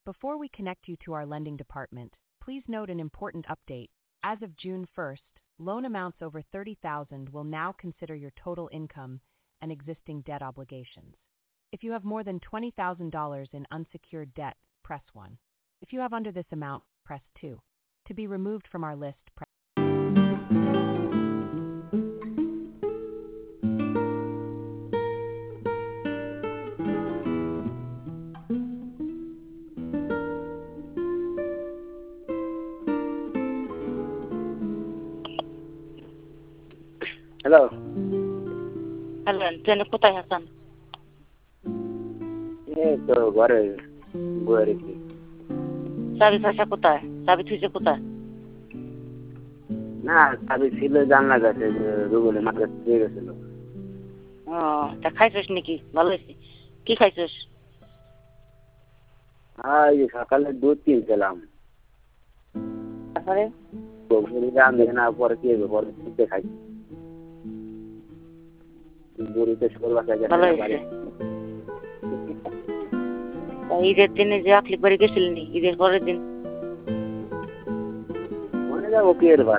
Before we connect you to our lending department, please note an important update. As of June 1st, loan amounts over $30,000 will now consider your total income and existing debt obligations. If you have more than $20,000 in unsecured debt, press 1. If you have under this amount, press 2. To be removed from our list, press hello hello ট্রেনে কোথায় হাসান? এই তো ঘরে বয়ে রেখি। চাবি ফাঁসা কোথায়? চাবি থুইছে কোথায়? না চাবি ছিল জানলা কাছে, রুবেলে মাথা দিয়ে গেছিল। ও তা খাইছিস নাকি? ভালো হয়েছে। কি খাইছিস? এই যে সকালে দুধ কিনছিলাম, তারপরে দাম দেখে না, পরে কি হবে, পরে দুধে খাইছি। গরুতে শোল বাসা ভালো হয়েছে। ঈদের দিনে যে আকলিক বাড়ি গেছিলেন, ঈদের পরের দিন মনে যাবো কি এর বার